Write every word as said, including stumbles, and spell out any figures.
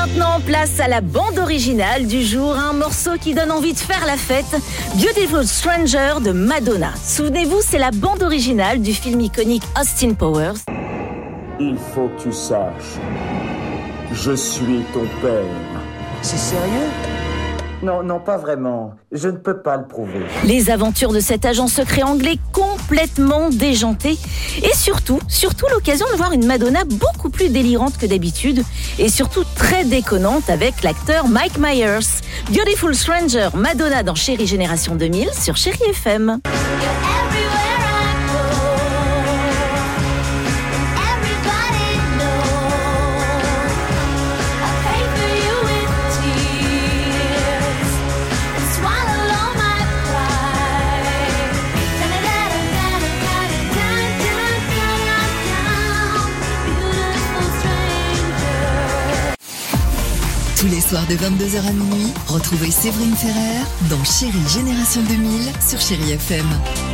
maintenant, place à la bande originale du jour, un morceau qui donne envie de faire la fête, Beautiful Stranger de Madonna. Souvenez-vous, c'est la bande originale du film iconique Austin Powers. Il faut que tu saches, je suis ton père. C'est sérieux ? Non, non, pas vraiment. Je ne peux pas le prouver. Les aventures de cet agent secret anglais complètement déjanté. Et surtout, surtout l'occasion de voir une Madonna beaucoup plus délirante que d'habitude. Et surtout très déconnante avec l'acteur Mike Myers. Beautiful Stranger, Madonna dans Chérie Génération deux mille sur Chérie F M. Tous les soirs de vingt-deux heures à minuit, retrouvez Séverine Ferrer dans Chérie Génération deux mille sur Chérie F M.